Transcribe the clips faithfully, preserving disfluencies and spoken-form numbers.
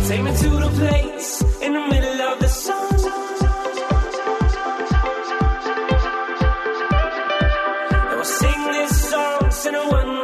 Take me to the place in the middle of the sun. And we'll sing this song, sing it one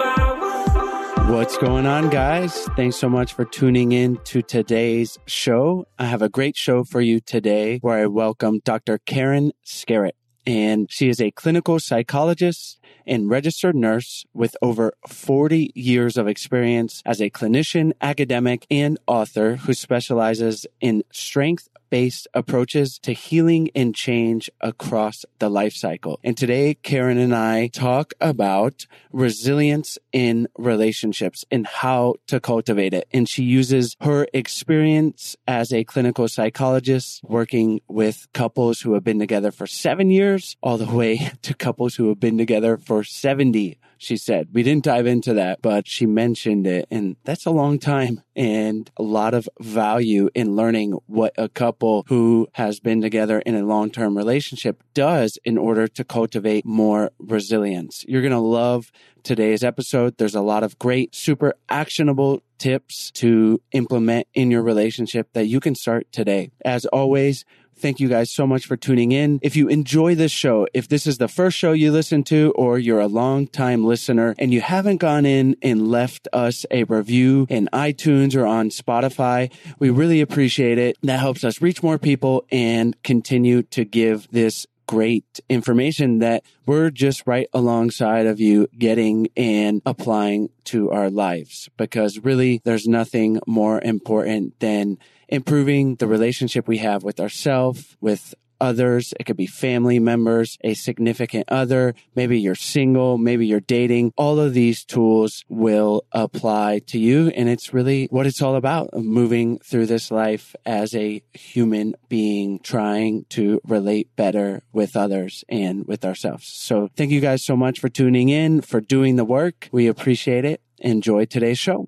by one. What's going on, guys? Thanks so much for tuning in to today's show. I have a great show for you today where I welcome Doctor Karen Skerrett. And she is a clinical psychologist and registered nurse with over forty years of experience as a clinician, academic, and author who specializes in strength-based approaches to healing and change across the life cycle. And today, Karen and I talk about resilience in relationships and how to cultivate it. And she uses her experience as a clinical psychologist working with couples who have been together for seven years all the way to couples who have been together for seventy, she said. We didn't dive into that, but she mentioned it. And that's a long time and a lot of value in learning what a couple who has been together in a long-term relationship does in order to cultivate more resilience. You're going to love today's episode. There's a lot of great, super actionable tips to implement in your relationship that you can start today. As always, thank you guys so much for tuning in. If you enjoy this show, if this is the first show you listen to, or you're a long-time listener and you haven't gone in and left us a review in iTunes or on Spotify, we really appreciate it. That helps us reach more people and continue to give this great information that we're just right alongside of you getting and applying to our lives. Because really, there's nothing more important than improving the relationship we have with ourselves, with others. It could be family members, a significant other. Maybe you're single, maybe you're dating. All of these tools will apply to you. And it's really what it's all about, moving through this life as a human being, trying to relate better with others and with ourselves. So thank you guys so much for tuning in, for doing the work. We appreciate it. Enjoy today's show.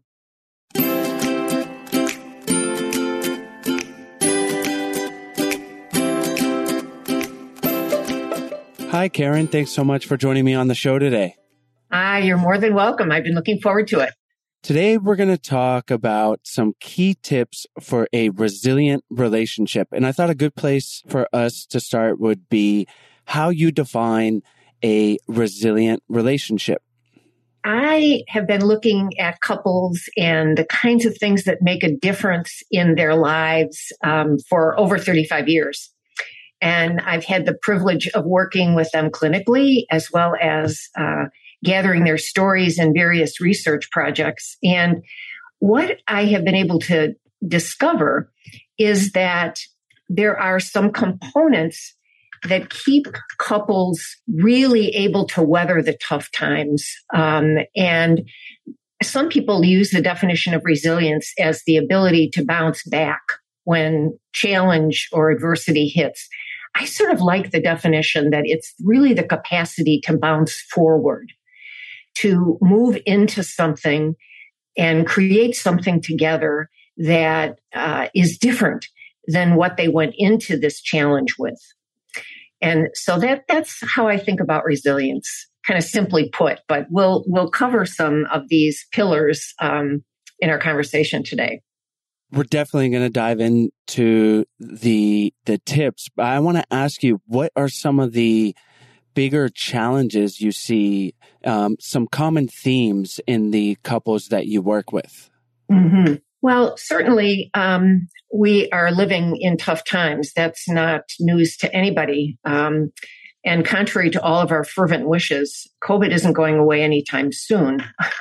Hi, Karen. Thanks so much for joining me on the show today. Ah, you're more than welcome. I've been looking forward to it. Today, we're going to talk about some key tips for a resilient relationship. And I thought a good place for us to start would be how you define a resilient relationship. I have been looking at couples and the kinds of things that make a difference in their lives um, for over thirty-five years. And I've had the privilege of working with them clinically, as well as uh, gathering their stories in various research projects. And what I have been able to discover is that there are some components that keep couples really able to weather the tough times. Um, and some people use the definition of resilience as the ability to bounce back when challenge or adversity hits. I sort of like the definition that it's really the capacity to bounce forward, to move into something and create something together that uh, is different than what they went into this challenge with. And so that that's how I think about resilience, kind of simply put, but we'll we'll cover some of these pillars um, in our conversation today. We're definitely going to dive into the the tips, but I want to ask you, what are some of the bigger challenges you see, um, some common themes in the couples that you work with? Mm-hmm. Well, certainly um, we are living in tough times. That's not news to anybody. Um, and contrary to all of our fervent wishes, COVID isn't going away anytime soon.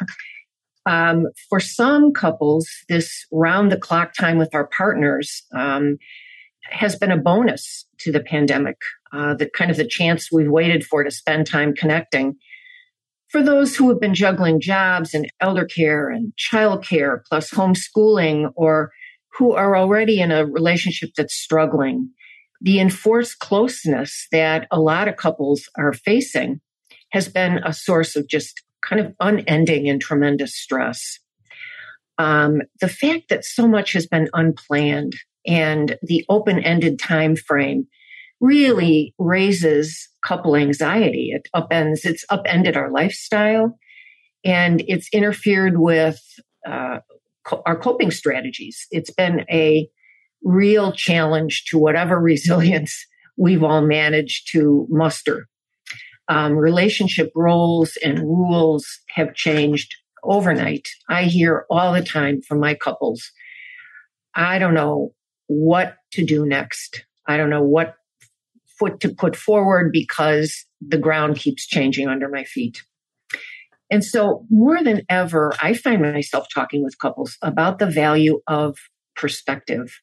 Um, for some couples, this round-the-clock time with our partners um, has been a bonus to the pandemic, uh, the kind of the chance we've waited for to spend time connecting. For those who have been juggling jobs and elder care and childcare, plus homeschooling, or who are already in a relationship that's struggling, the enforced closeness that a lot of couples are facing has been a source of just kind of unending and tremendous stress. Um, the fact that so much has been unplanned and the open-ended time frame really raises couple anxiety. It upends, it's upended our lifestyle, and it's interfered with uh, co- our coping strategies. It's been a real challenge to whatever resilience we've all managed to muster. Um, relationship roles and rules have changed overnight. I hear all the time from my couples, I don't know what to do next. I don't know what foot to put forward because the ground keeps changing under my feet. And so more than ever, I find myself talking with couples about the value of perspective.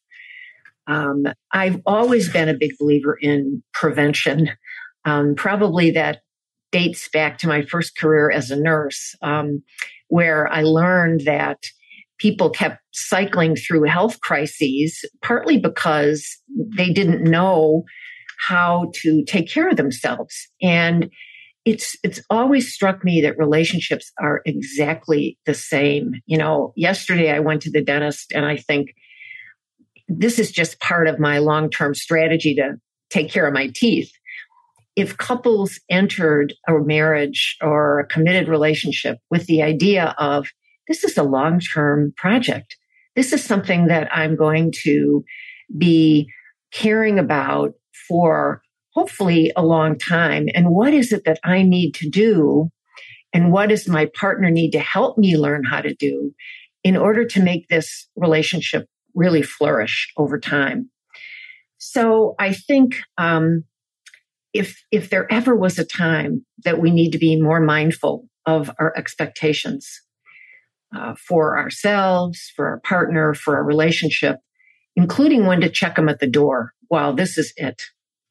Um, I've always been a big believer in prevention. Um, probably that dates back to my first career as a nurse, um, where I learned that people kept cycling through health crises, partly because they didn't know how to take care of themselves. And it's it's always struck me that relationships are exactly the same. You know, yesterday I went to the dentist and I think this is just part of my long-term strategy to take care of my teeth. If couples entered a marriage or a committed relationship with the idea of this is a long-term project, this is something that I'm going to be caring about for hopefully a long time. And what is it that I need to do? And what does my partner need to help me learn how to do in order to make this relationship really flourish over time? So I think um, if if there ever was a time that we need to be more mindful of our expectations uh, for ourselves, for our partner, for our relationship, including when to check them at the door, well, this is it.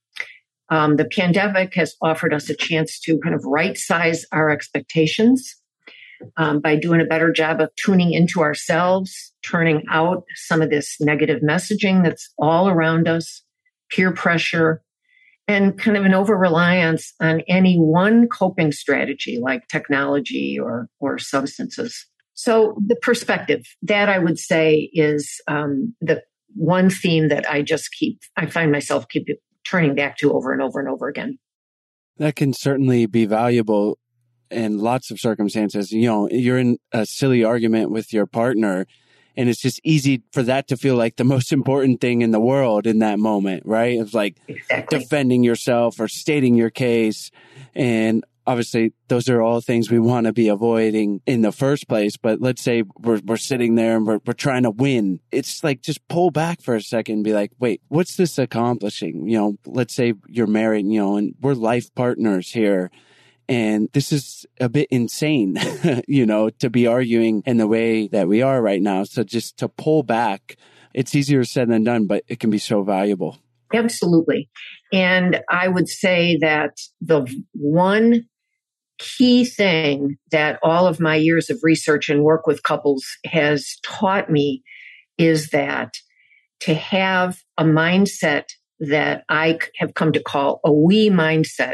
Um, the pandemic has offered us a chance to kind of right-size our expectations um, by doing a better job of tuning into ourselves, turning out some of this negative messaging that's all around us, peer pressure, and kind of an over-reliance on any one coping strategy like technology or, or substances. So the perspective, that I would say is um, the one theme that I just keep, I find myself keep turning back to over and over and over again. That can certainly be valuable in lots of circumstances. You know, you're in a silly argument with your partner, and it's just easy for that to feel like the most important thing in the world in that moment, right? It's like exactly. defending yourself or stating your case. And obviously, those are all things we want to be avoiding in the first place. But let's say we're we're sitting there and we're, we're trying to win. It's like, just pull back for a second and be like, wait, what's this accomplishing? You know, let's say you're married, you know, and we're life partners here. And this is a bit insane, you know, to be arguing in the way that we are right now. So just to pull back, it's easier said than done, but it can be so valuable. Absolutely. And I would say that the one key thing that all of my years of research and work with couples has taught me is that to have a mindset that I have come to call a we mindset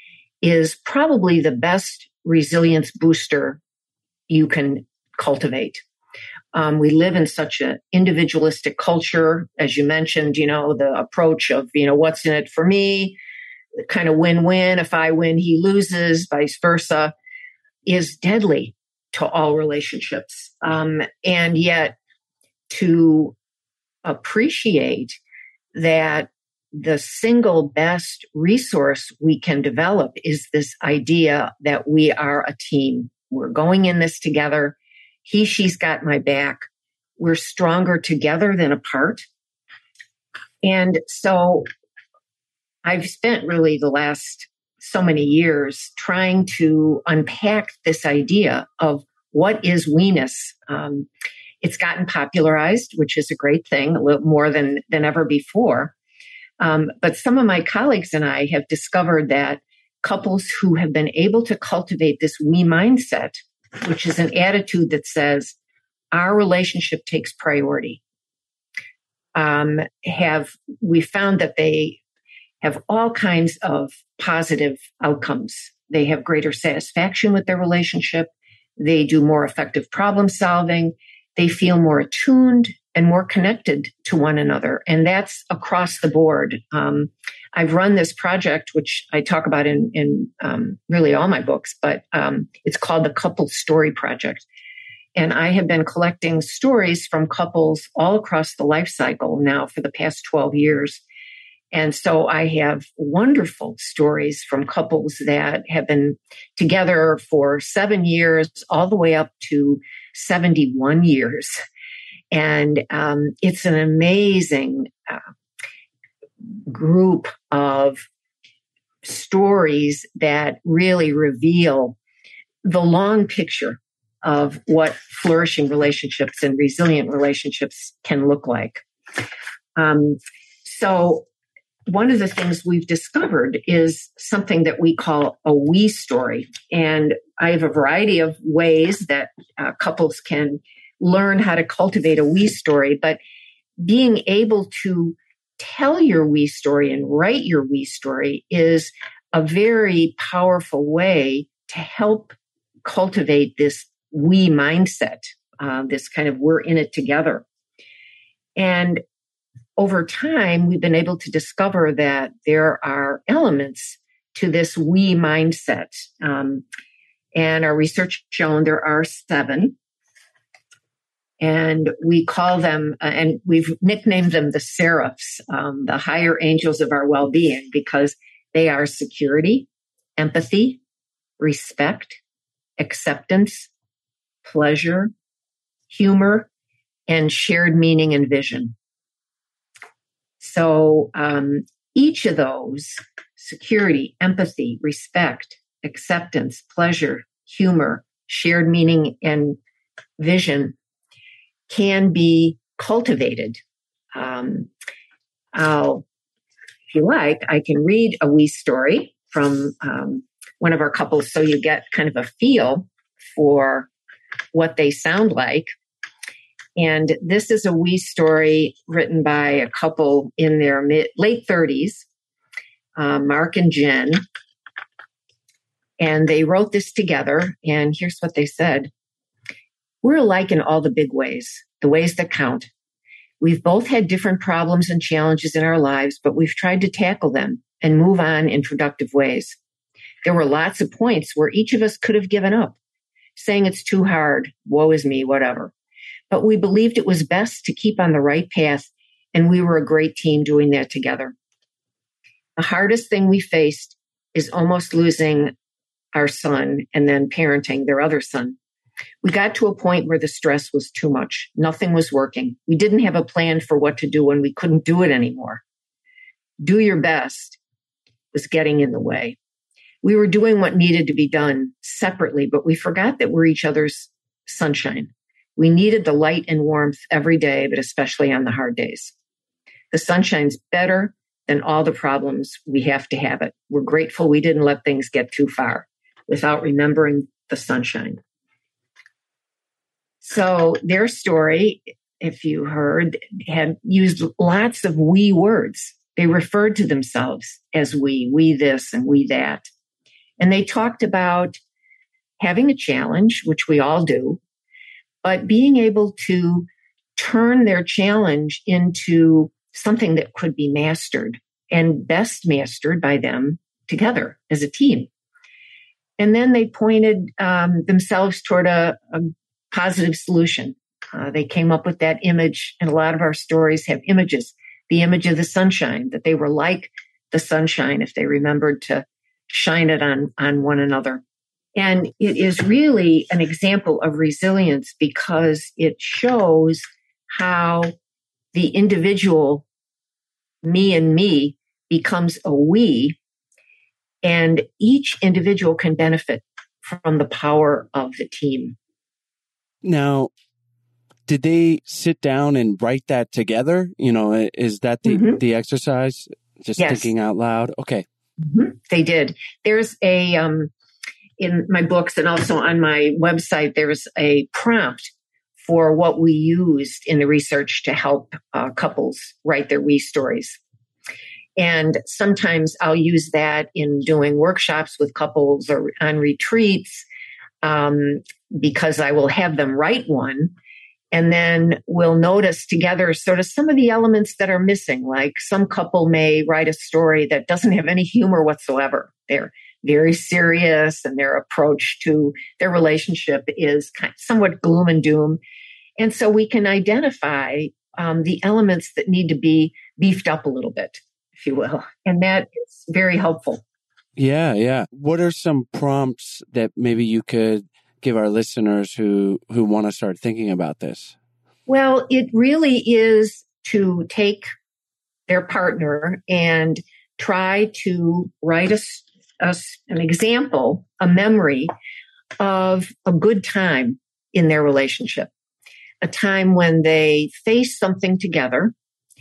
is probably the best resilience booster you can cultivate. Um, we live in such an individualistic culture, as you mentioned, you know, the approach of, you know, what's in it for me, kind of win-win. If I win, he loses, vice versa, is deadly to all relationships. Um, and yet to appreciate that the single best resource we can develop is this idea that we are a team. We're going in this together. He, she's got my back. We're stronger together than apart. And so I've spent really the last so many years trying to unpack this idea of what is we-ness. Um, it's gotten popularized, which is a great thing, a little more than, than ever before. Um, but some of my colleagues and I have discovered that couples who have been able to cultivate this we mindset, which is an attitude that says our relationship takes priority, um, have we found that they have all kinds of positive outcomes. They have greater satisfaction with their relationship. They do more effective problem solving. They feel more attuned and more connected to one another. And that's across the board. Um, I've run this project, which I talk about in, in um, really all my books, but um, it's called the Couple Story Project. And I have been collecting stories from couples all across the life cycle now for the past twelve years. And so I have wonderful stories from couples that have been together for seven years, all the way up to seventy-one years. And um, it's an amazing uh, group of stories that really reveal the long picture of what flourishing relationships and resilient relationships can look like. Um, so one of the things we've discovered is something that we call a we story. And I have a variety of ways that uh, couples can learn how to cultivate a we story, but being able to tell your we story and write your we story is a very powerful way to help cultivate this we mindset, uh, this kind of we're in it together. And over time, we've been able to discover that there are elements to this we mindset. Um, and our research shown there are seven. And we call them, uh, and we've nicknamed them the seraphs, um, the higher angels of our well-being, because they are security, empathy, respect, acceptance, pleasure, humor, and shared meaning and vision. So um, each of those, security, empathy, respect, acceptance, pleasure, humor, shared meaning, and vision, can be cultivated. Um, I'll, if you like, I can read a we story from um, one of our couples so you get kind of a feel for what they sound like. And this is a we story written by a couple in their mid, late thirties, uh, Mark and Jen. And they wrote this together. And here's what they said. We're alike in all the big ways, the ways that count. We've both had different problems and challenges in our lives, but we've tried to tackle them and move on in productive ways. There were lots of points where each of us could have given up, saying it's too hard, woe is me, whatever. But we believed it was best to keep on the right path, and we were a great team doing that together. The hardest thing we faced is almost losing our son and then parenting their other son. We got to a point where the stress was too much. Nothing was working. We didn't have a plan for what to do, and we couldn't do it anymore. Do your best was getting in the way. We were doing what needed to be done separately, but we forgot that we're each other's sunshine. We needed the light and warmth every day, but especially on the hard days. The sunshine's better than all the problems. We have to have it. We're grateful we didn't let things get too far without remembering the sunshine. So their story, if you heard, had used lots of we words. They referred to themselves as we, we this and we that. And they talked about having a challenge, which we all do, but being able to turn their challenge into something that could be mastered and best mastered by them together as a team. And then they pointed um, themselves toward a, a positive solution. Uh, they came up with that image, and a lot of our stories have images, the image of the sunshine, that they were like the sunshine if they remembered to shine it on, on one another. And it is really an example of resilience because it shows how the individual me and me becomes a we, and each individual can benefit from the power of the team. Now, did they sit down and write that together? You know, is that the, mm-hmm. the exercise? Just yes. thinking out loud? Okay. Mm-hmm. They did. There's a... Um, in my books and also on my website, there's a prompt for what we used in the research to help uh, couples write their we stories. And sometimes I'll use that in doing workshops with couples or on retreats um, because I will have them write one. And then we'll notice together sort of some of the elements that are missing. Like some couple may write a story that doesn't have any humor whatsoever. They're very serious, and their approach to their relationship is kind of somewhat gloom and doom. And so we can identify um, the elements that need to be beefed up a little bit, if you will. And that is very helpful. Yeah, yeah. What are some prompts that maybe you could give our listeners who, who want to start thinking about this? Well, it really is to take their partner and try to write a, a, an example, a memory of a good time in their relationship, a time when they faced something together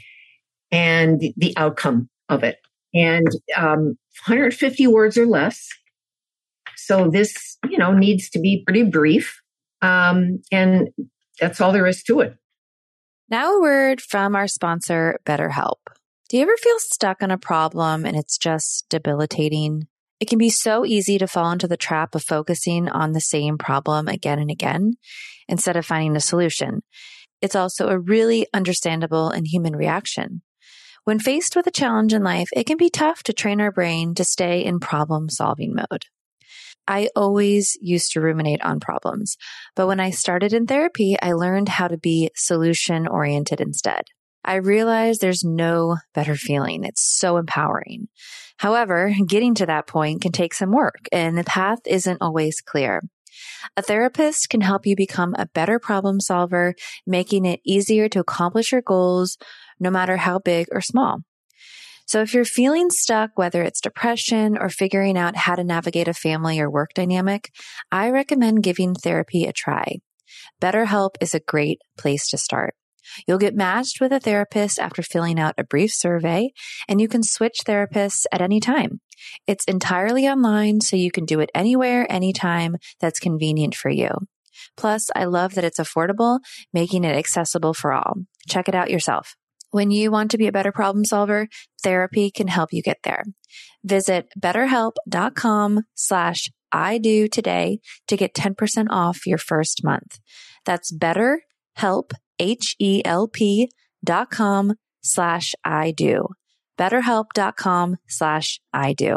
and the, the outcome of it. And um, one hundred fifty words or less. So this, you know, needs to be pretty brief. Um, and that's all there is to it. Now a word from our sponsor, BetterHelp. Do you ever feel stuck on a problem and it's just debilitating? It can be so easy to fall into the trap of focusing on the same problem again and again instead of finding a solution. It's also a really understandable and human reaction. When faced with a challenge in life, it can be tough to train our brain to stay in problem-solving mode. I always used to ruminate on problems, but when I started in therapy, I learned how to be solution-oriented instead. I realized there's no better feeling. It's so empowering. However, getting to that point can take some work, and the path isn't always clear. A therapist can help you become a better problem solver, making it easier to accomplish your goals, no matter how big or small. So if you're feeling stuck, whether it's depression or figuring out how to navigate a family or work dynamic, I recommend giving therapy a try. BetterHelp is a great place to start. You'll get matched with a therapist after filling out a brief survey, and you can switch therapists at any time. It's entirely online, so you can do it anywhere, anytime that's convenient for you. Plus, I love that it's affordable, making it accessible for all. Check it out yourself. When you want to be a better problem solver, therapy can help you get there. Visit betterhelp.com slash I do today to get ten percent off your first month. That's betterhelp, H-E-L-P dot com slash I do. betterhelp.com slash I do.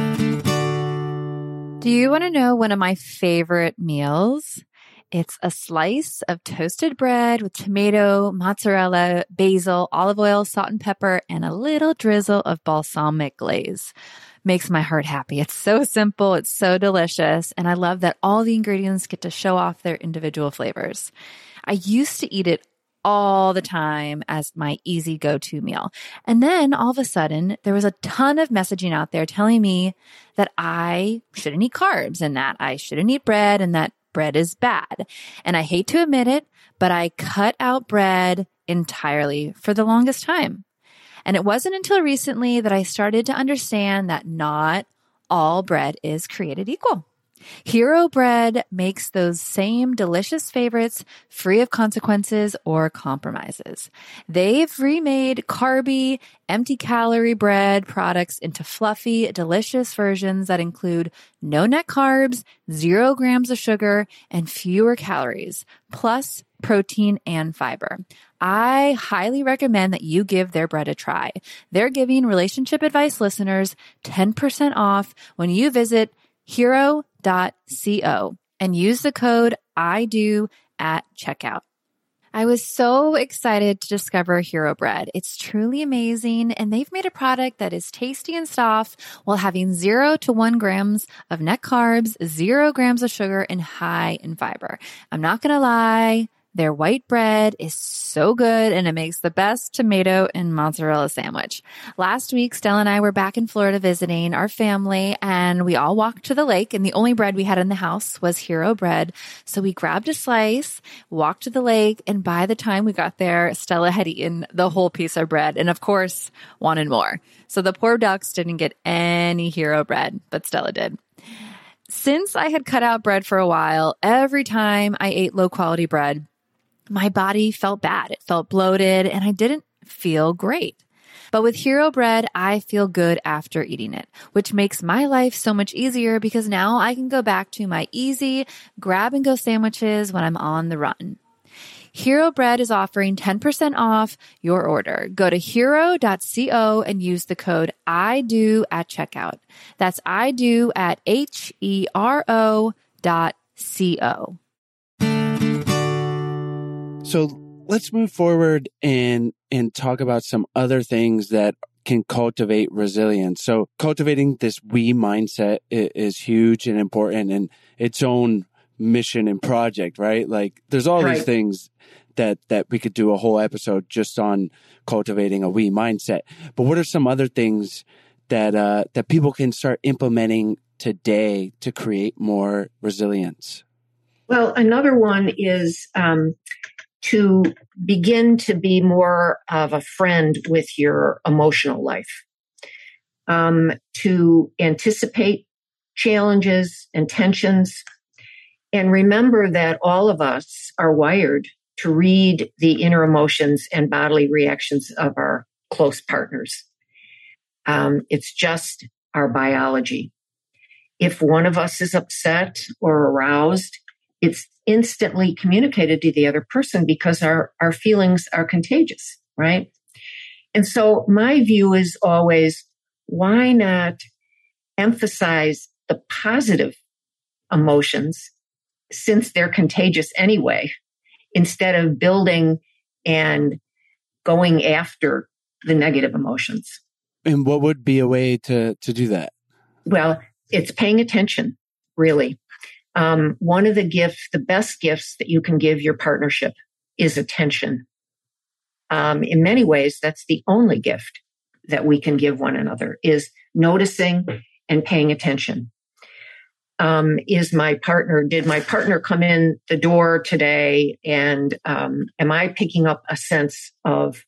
Do you want to know one of my favorite meals? It's a slice of toasted bread with tomato, mozzarella, basil, olive oil, salt and pepper, and a little drizzle of balsamic glaze. Makes my heart happy. It's so simple. It's so delicious. And I love that all the ingredients get to show off their individual flavors. I used to eat it all the time as my easy go-to meal. And then all of a sudden, there was a ton of messaging out there telling me that I shouldn't eat carbs and that I shouldn't eat bread and that bread is bad. And I hate to admit it, but I cut out bread entirely for the longest time. And it wasn't until recently that I started to understand that not all bread is created equal. Hero Bread makes those same delicious favorites free of consequences or compromises. They've remade carby, empty calorie bread products into fluffy, delicious versions that include no net carbs, zero grams of sugar, and fewer calories, plus protein and fiber. I highly recommend that you give their bread a try. They're giving Relationship Advice listeners ten percent off when you visit hero dot co and use the code I do at checkout. I was so excited to discover Hero Bread. It's truly amazing, and they've made a product that is tasty and soft while having zero to one grams of net carbs, zero grams of sugar, and high in fiber. I'm not going to lie. Their white bread is so good, and it makes the best tomato and mozzarella sandwich. Last week, Stella and I were back in Florida visiting our family, and we all walked to the lake, and the only bread we had in the house was Hero Bread. So we grabbed a slice, walked to the lake, and by the time we got there, Stella had eaten the whole piece of bread and, of course, wanted more. So the poor ducks didn't get any Hero Bread, but Stella did. Since I had cut out bread for a while, every time I ate low-quality bread, my body felt bad. It felt bloated, and I didn't feel great. But with Hero Bread, I feel good after eating it, which makes my life so much easier because now I can go back to my easy grab-and-go sandwiches when I'm on the run. Hero Bread is offering ten percent off your order. Go to hero dot co and use the code I do at checkout. That's I do at H E R O dot C O. So let's move forward and and talk about some other things that can cultivate resilience. So cultivating this we mindset is, is huge and important in its own mission and project, right? Like there's all Right. these things that that we could do a whole episode just on cultivating a we mindset. But what are some other things that uh, that people can start implementing today to create more resilience? Well, another one is um, to begin to be more of a friend with your emotional life, um, to anticipate challenges and tensions, and remember that all of us are wired to read the inner emotions and bodily reactions of our close partners. Um, it's just our biology. If one of us is upset or aroused, it's instantly communicated to the other person because our, our feelings are contagious, right? And so my view is always, why not emphasize the positive emotions since they're contagious anyway, instead of building and going after the negative emotions? And what would be a way to to do that? Well, it's paying attention, really. Um, one of the gifts, the best gifts that you can give your partnership is attention. Um, in many ways, that's the only gift that we can give one another, is noticing and paying attention. Um, is my partner, did my partner come in the door today, and um, am I picking up a sense of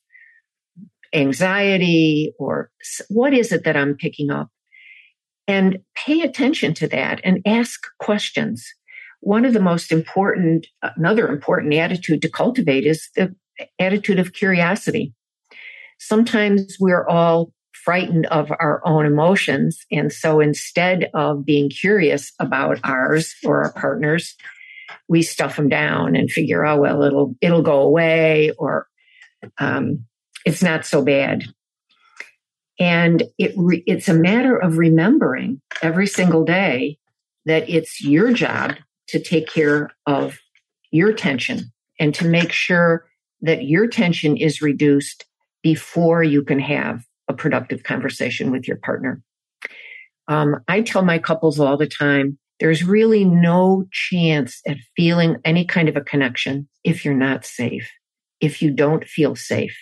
anxiety, or what is it that I'm picking up? And pay attention to that and ask questions. One of the most important, another important attitude to cultivate is the attitude of curiosity. Sometimes we're all frightened of our own emotions. And so instead of being curious about ours or our partners, we stuff them down and figure, oh, well, it'll, it'll go away, or um, it's not so bad. And it re- it's a matter of remembering every single day that it's your job to take care of your tension and to make sure that your tension is reduced before you can have a productive conversation with your partner. Um, I tell my couples all the time, there's really no chance at feeling any kind of a connection if you're not safe, if you don't feel safe.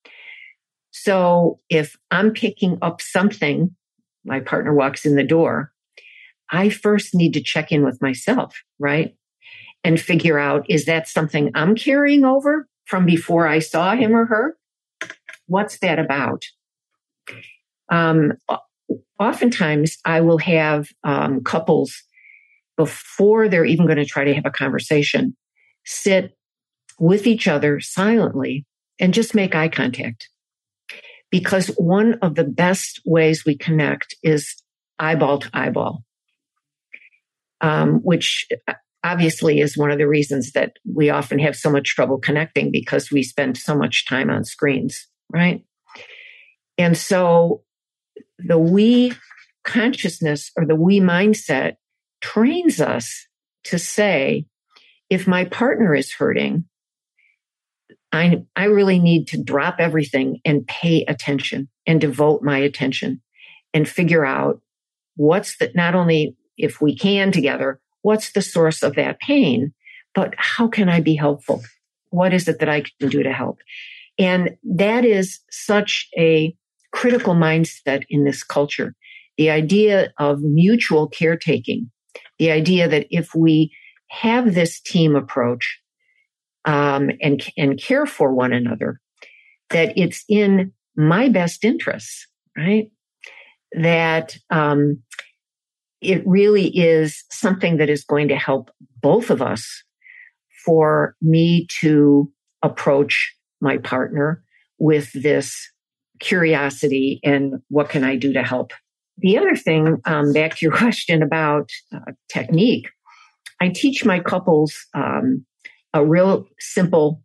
So if I'm picking up something, my partner walks in the door, I first need to check in with myself, right? And figure out, is that something I'm carrying over from before I saw him or her? What's that about? Um, oftentimes I will have um, couples, before they're even going to try to have a conversation, sit with each other silently and just make eye contact. Because one of the best ways we connect is eyeball to eyeball, um, which obviously is one of the reasons that we often have so much trouble connecting, because we spend so much time on screens, right? And so the we consciousness, or the we mindset, trains us to say, if my partner is hurting, I, I really need to drop everything and pay attention and devote my attention and figure out what's the, not only if we can together, what's the source of that pain, but how can I be helpful? What is it that I can do to help? And that is such a critical mindset in this culture. The idea of mutual caretaking, the idea that if we have this team approach, Um, and, and care for one another, that it's in my best interests, right? That um, it really is something that is going to help both of us, for me to approach my partner with this curiosity and what can I do to help? The other thing, um, back to your question about uh, technique, I teach my couples um, a real simple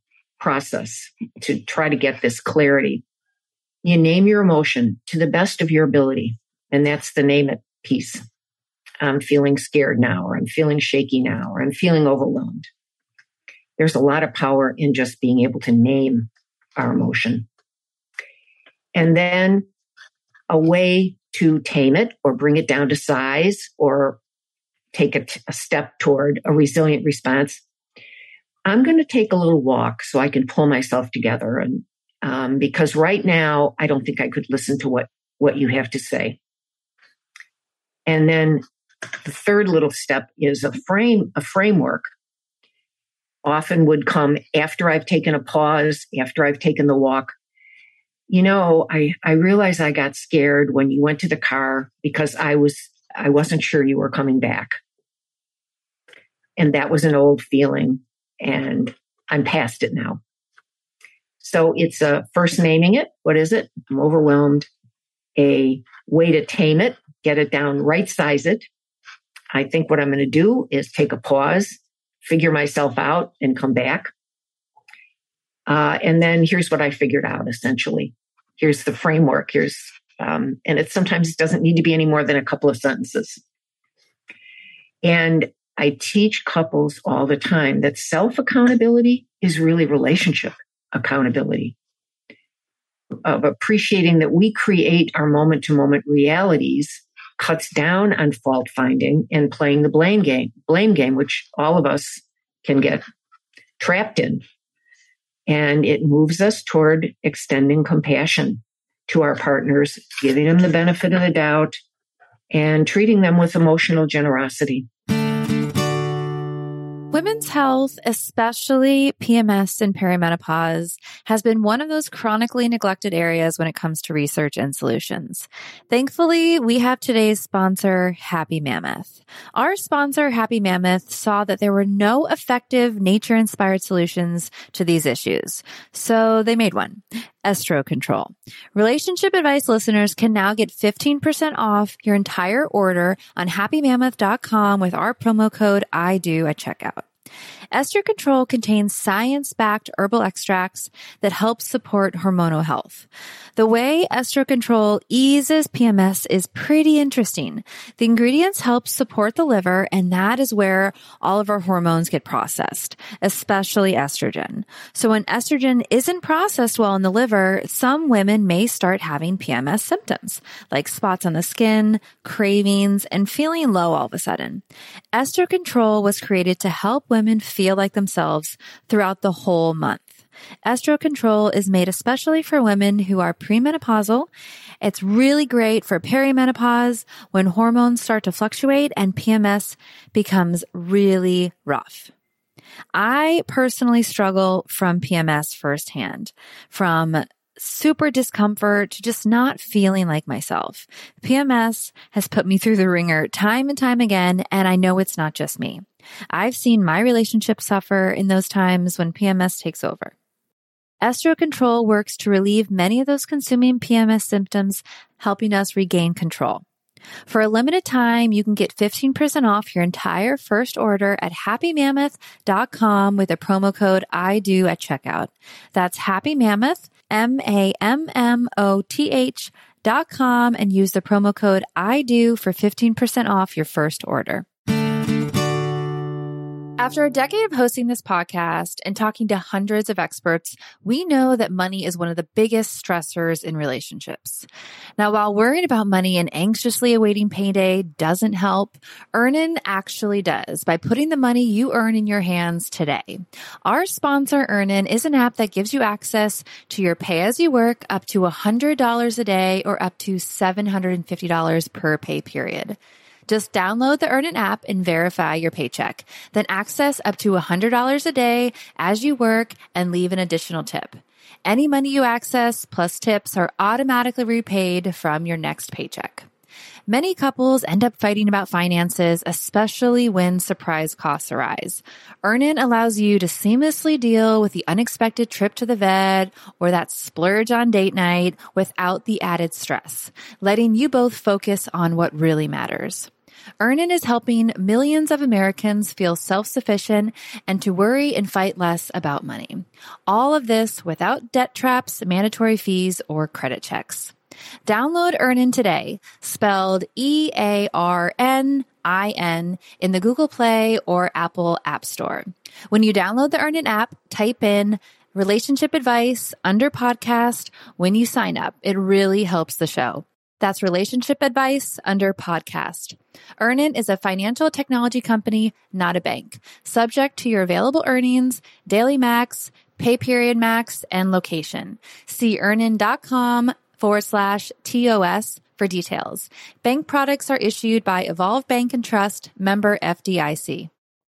process to try to get this clarity. You name your emotion to the best of your ability. And that's the name it piece. I'm feeling scared now, or I'm feeling shaky now, or I'm feeling overwhelmed. There's a lot of power in just being able to name our emotion. And then a way to tame it or bring it down to size or take a, t- a step toward a resilient response. I'm going to take a little walk so I can pull myself together. And um, because right now, I don't think I could listen to what, what you have to say. And then the third little step is a frame, a framework. Often would come after I've taken a pause, after I've taken the walk. You know, I, I realized I got scared when you went to the car because I was, I wasn't sure you were coming back. And that was an old feeling, and I'm past it now. So it's a first naming it. What is it? I'm overwhelmed. A way to tame it, get it down, right size it. I think what I'm going to do is take a pause, figure myself out, and come back. Uh, and then here's what I figured out, essentially. Here's the framework. Here's, um, and it sometimes doesn't need to be any more than a couple of sentences. And I teach couples all the time that self-accountability is really relationship accountability, of appreciating that we create our moment-to-moment realities, cuts down on fault finding and playing the blame game, blame game, which all of us can get trapped in. And it moves us toward extending compassion to our partners, giving them the benefit of the doubt, and treating them with emotional generosity. Women's health, especially P M S and perimenopause, has been one of those chronically neglected areas when it comes to research and solutions. Thankfully, we have today's sponsor, Happy Mammoth. Our sponsor, Happy Mammoth, saw that there were no effective nature-inspired solutions to these issues. So they made one. Estro Control. Relationship Advice listeners can now get fifteen percent off your entire order on happy mammoth dot com with our promo code I do at checkout. Estro Control contains science-backed herbal extracts that help support hormonal health. The way Estro Control eases P M S is pretty interesting. The ingredients help support the liver, and that is where all of our hormones get processed, especially estrogen. So when estrogen isn't processed well in the liver, some women may start having P M S symptoms, like spots on the skin, cravings, and feeling low all of a sudden. Estro Control was created to help women feel like themselves throughout the whole month. Estro Control is made especially for women who are premenopausal. It's really great for perimenopause, when hormones start to fluctuate and P M S becomes really rough. I personally struggle from P M S firsthand, from super discomfort to just not feeling like myself. P M S has put me through the ringer time and time again, and I know it's not just me. I've seen my relationship suffer in those times when P M S takes over. Estro Control works to relieve many of those consuming P M S symptoms, helping us regain control. For a limited time, you can get fifteen percent off your entire first order at happy mammoth dot com with a promo code I do at checkout. That's Happy Mammoth, M A M M O T H dot com, and use the promo code I do for fifteen percent off your first order. After a decade of hosting this podcast and talking to hundreds of experts, we know that money is one of the biggest stressors in relationships. Now, while worrying about money and anxiously awaiting payday doesn't help, Earnin actually does by putting the money you earn in your hands today. Our sponsor, Earnin, is an app that gives you access to your pay-as-you-work up to one hundred dollars a day or up to seven hundred fifty dollars per pay period. Just download the Earnin app and verify your paycheck. Then access up to one hundred dollars a day as you work and leave an additional tip. Any money you access plus tips are automatically repaid from your next paycheck. Many couples end up fighting about finances, especially when surprise costs arise. Earnin allows you to seamlessly deal with the unexpected trip to the vet or that splurge on date night without the added stress, letting you both focus on what really matters. Earnin is helping millions of Americans feel self-sufficient and to worry and fight less about money. All of this without debt traps, mandatory fees, or credit checks. Download Earnin today, spelled E A R N I N, in the Google Play or Apple App Store. When you download the Earnin app, type in relationship advice under podcast when you sign up. It really helps the show. That's relationship advice under podcast. Earnin is a financial technology company, not a bank. Subject to your available earnings, daily max, pay period max, and location. See earnin.com forward slash TOS for details. Bank products are issued by Evolve Bank and Trust, member F D I C.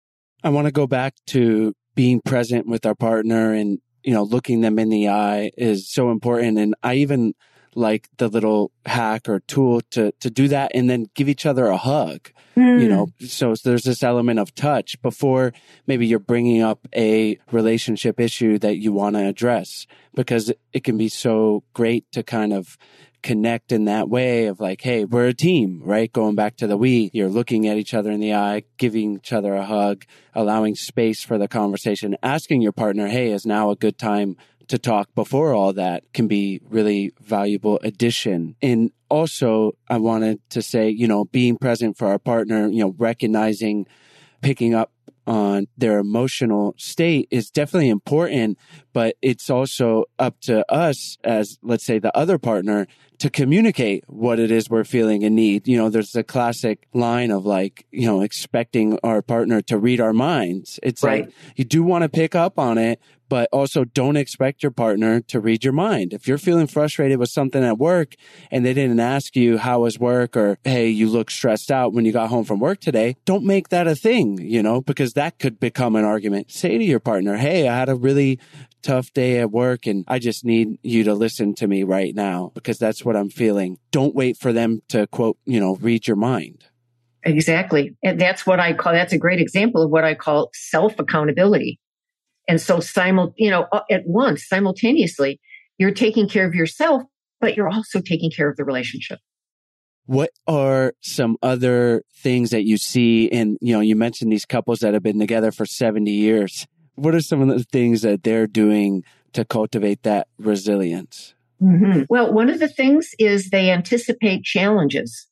I want to go back to being present with our partner, and, you know, looking them in the eye is so important. And I even like the little hack or tool to, to do that and then give each other a hug, mm. you know, so there's this element of touch before maybe you're bringing up a relationship issue that you want to address, because it can be so great to kind of connect in that way of like, hey, we're a team, right? Going back to the we, you're looking at each other in the eye, giving each other a hug, allowing space for the conversation, asking your partner, hey, is now a good time to talk before all that, can be really valuable addition. And also, I wanted to say, you know, being present for our partner, you know, recognizing, picking up on their emotional state is definitely important, but it's also up to us as, let's say, the other partner to communicate what it is we're feeling and need. You know, there's a classic line of like, you know, expecting our partner to read our minds. It's right. like, you do want to pick up on it, but also don't expect your partner to read your mind. If you're feeling frustrated with something at work and they didn't ask you how was work, or, hey, you look stressed out when you got home from work today, don't make that a thing, you know, because that could become an argument. Say to your partner, hey, I had a really tough day at work and I just need you to listen to me right now because that's what I'm feeling. Don't wait for them to, quote, you know, read your mind. Exactly. And that's what I call, that's a great example of what I call self-accountability. And so, simul, you know, at once, simultaneously, you're taking care of yourself, but you're also taking care of the relationship. What are some other things that you see in, you know, you mentioned these couples that have been together for seventy years. What are some of the things that they're doing to cultivate that resilience? Mm-hmm. Well, one of the things is they anticipate challenges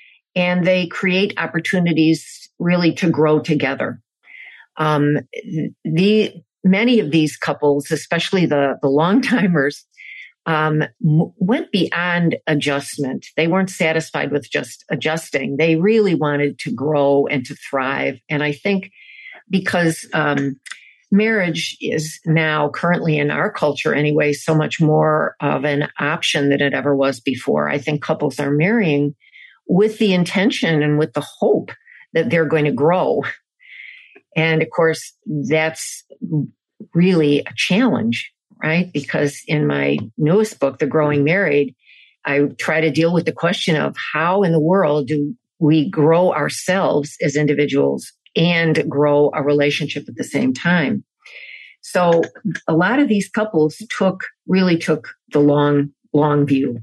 and they create opportunities really to grow together. Um, the Many of these couples, especially the, the long timers, um, m- went beyond adjustment. They weren't satisfied with just adjusting. They really wanted to grow and to thrive. And I think because um, marriage is now currently in our culture anyway, so much more of an option than it ever was before. I think couples are marrying with the intention and with the hope that they're going to grow. And of course, that's really a challenge, right? Because in my newest book, The Growing Married, I try to deal with the question of how in the world do we grow ourselves as individuals and grow a relationship at the same time. So a lot of these couples took, really took the long, long view.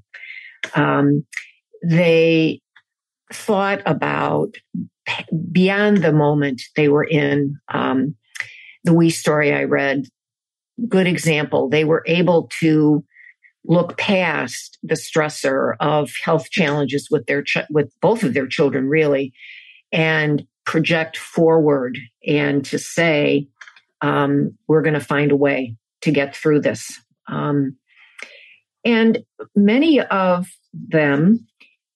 Um, they thought about beyond the moment they were in. Um, the We story I read, good example. They were able to look past the stressor of health challenges with their ch- with both of their children, really, and project forward and to say, um, we're going to find a way to get through this. Um, and many of them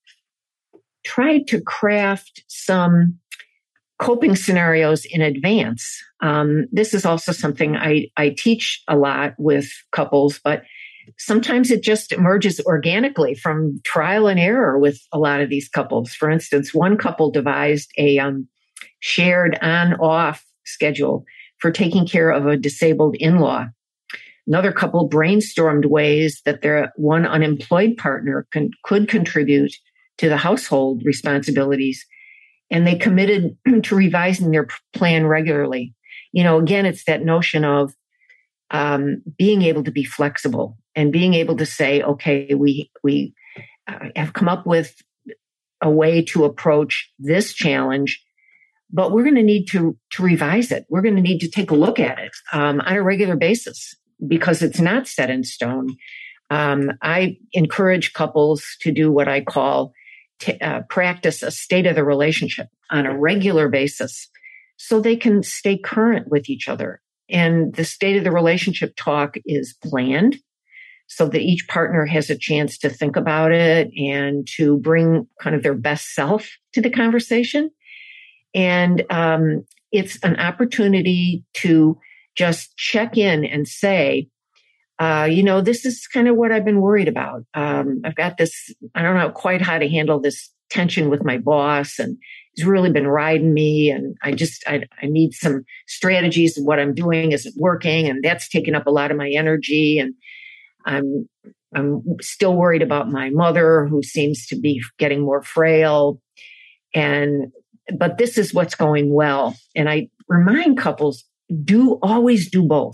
tried to craft some coping scenarios in advance. Um, this is also something I, I teach a lot with couples, but sometimes it just emerges organically from trial and error with a lot of these couples. For instance, one couple devised a um, shared on-off schedule for taking care of a disabled in-law. Another couple brainstormed ways that their one unemployed partner can, could contribute to the household responsibilities. And they committed to revising their plan regularly. You know, again, it's that notion of um, being able to be flexible and being able to say, okay, we we uh, have come up with a way to approach this challenge, but we're going to need to, to revise it. We're going to need to take a look at it um, on a regular basis because it's not set in stone. Um, I encourage couples to do what I call t- uh, practice a state of the relationship on a regular basis so they can stay current with each other. And the state of the relationship talk is planned so that each partner has a chance to think about it and to bring kind of their best self to the conversation. And um, it's an opportunity to just check in and say, uh, you know, this is kind of what I've been worried about. Um, I've got this, I don't know quite how to handle this tension with my boss, and he's really been riding me. And I just, I, I need some strategies of what I'm doing isn't working. And that's taking up a lot of my energy. And I'm, I'm still worried about my mother, who seems to be getting more frail. And, but this is what's going well. And I remind couples, do always do both.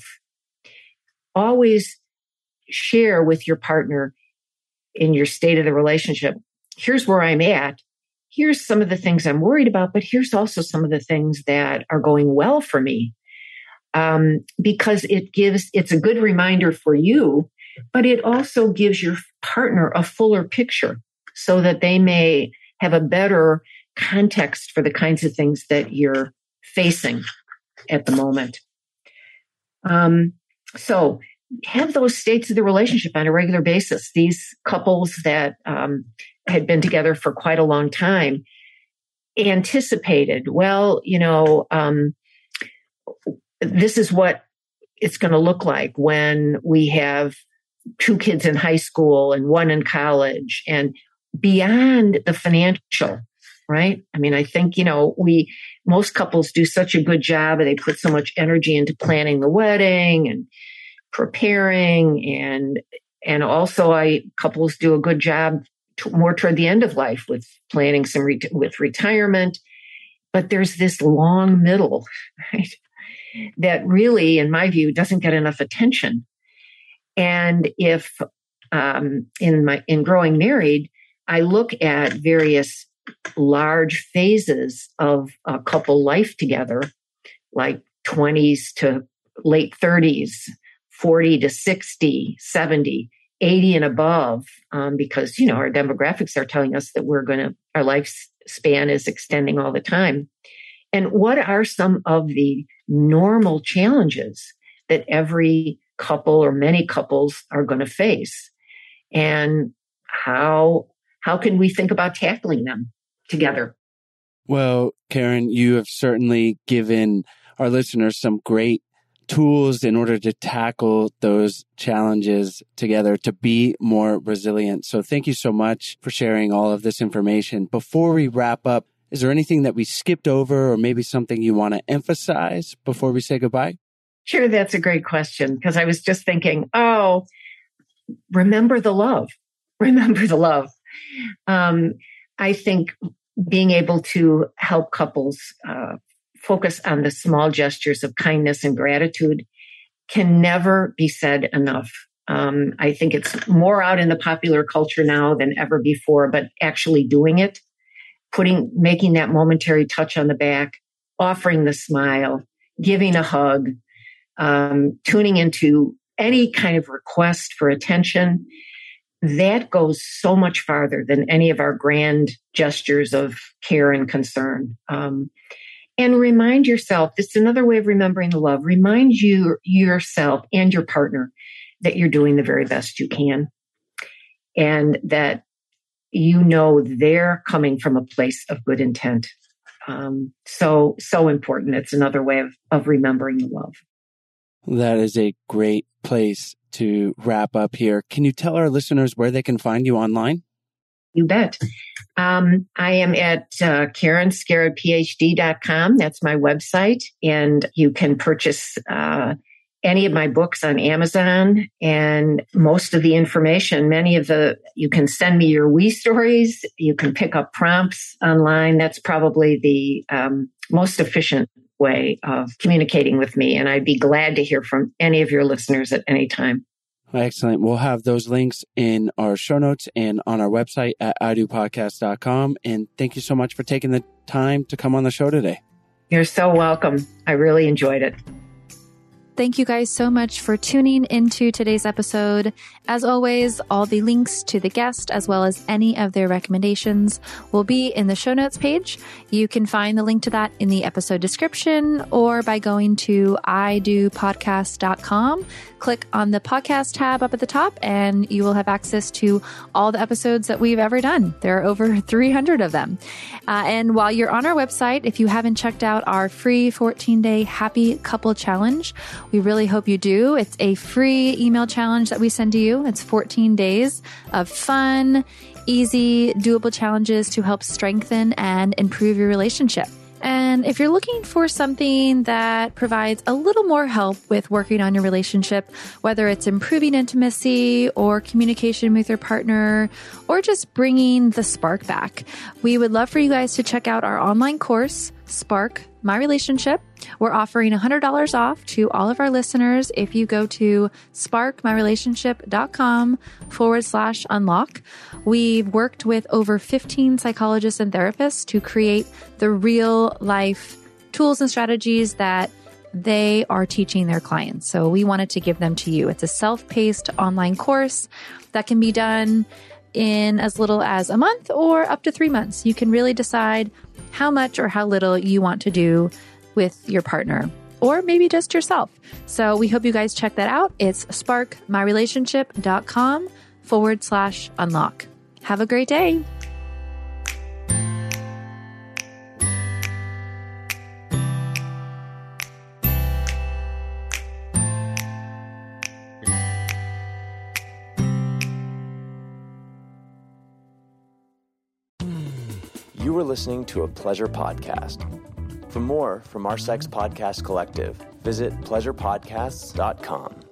Always share with your partner in your state of the relationship. Here's where I'm at. Here's some of the things I'm worried about, but here's also some of the things that are going well for me. Um, because it gives, it's a good reminder for you, but it also gives your partner a fuller picture so that they may have a better context for the kinds of things that you're facing at the moment. Um, so have those states of the relationship on a regular basis. These couples that um, had been together for quite a long time anticipated, well, you know, um, this is what it's going to look like when we have two kids in high school and one in college, and beyond the financial, right? I mean, I think, you know, we, most couples do such a good job, and they put so much energy into planning the wedding and preparing, and, and also I, couples do a good job to, more toward the end of life with planning some, re, with retirement, but there's this long middle, right? That really, in my view, doesn't get enough attention. And if, um, in my, in Growing Married, I look at various large phases of a couple life together, like twenties to late thirties, forty to sixty, seventy, eighty and above, um, because, you know, our demographics are telling us that we're going to, our lifespan is extending all the time. And what are some of the normal challenges that every couple or many couples are going to face? And how, how can we think about tackling them together? Well, Karen, you have certainly given our listeners some great tools in order to tackle those challenges together, to be more resilient. So thank you so much for sharing all of this information. Before we wrap up, is there anything that we skipped over, or maybe something you want to emphasize before we say goodbye? Sure, that's a great question, because I was just thinking, oh, remember the love. Remember the love. Um, I think being able to help couples uh, focus on the small gestures of kindness and gratitude can never be said enough. Um, I think it's more out in the popular culture now than ever before, but actually doing it, putting, making that momentary touch on the back, offering the smile, giving a hug, um, tuning into any kind of request for attention, that goes so much farther than any of our grand gestures of care and concern. Um, and remind yourself, this is another way of remembering the love, remind you yourself and your partner that you're doing the very best you can, and that you know they're coming from a place of good intent. Um, so, so important. It's another way of, of remembering the love. That is a great place to wrap up here. Can you tell our listeners where they can find you online? You bet. Um, I am at uh, Karen Skerrett P H D dot com. That's my website. And you can purchase uh, any of my books on Amazon, and most of the information, many of the, you can send me your wee stories. You can pick up prompts online. That's probably the um, most efficient way of communicating with me. And I'd be glad to hear from any of your listeners at any time. Excellent. We'll have those links in our show notes and on our website at i do podcast dot com. And thank you so much for taking the time to come on the show today. You're so welcome. I really enjoyed it. Thank you guys so much for tuning into today's episode. As always, all the links to the guest, as well as any of their recommendations, will be in the show notes page. You can find the link to that in the episode description or by going to i do podcast dot com. Click on the podcast tab up at the top and you will have access to all the episodes that we've ever done. There are over three hundred of them. Uh, and while you're on our website, if you haven't checked out our free fourteen-day Happy Couple Challenge, we really hope you do. It's a free email challenge that we send to you. It's fourteen days of fun, easy, doable challenges to help strengthen and improve your relationship. And if you're looking for something that provides a little more help with working on your relationship, whether it's improving intimacy or communication with your partner, or just bringing the spark back, we would love for you guys to check out our online course, Spark My Relationship. We're offering one hundred dollars off to all of our listeners if you go to sparkmyrelationship.com forward slash unlock. We've worked with over fifteen psychologists and therapists to create the real life tools and strategies that they are teaching their clients. So we wanted to give them to you. It's a self-paced online course that can be done in as little as a month or up to three months. You can really decide how much or how little you want to do with your partner, or maybe just yourself. So we hope you guys check that out. It's sparkmyrelationship.com forward slash unlock. Have a great day. You were listening to a Pleasure Podcast. For more from our Sex Podcast Collective, visit pleasure podcasts dot com.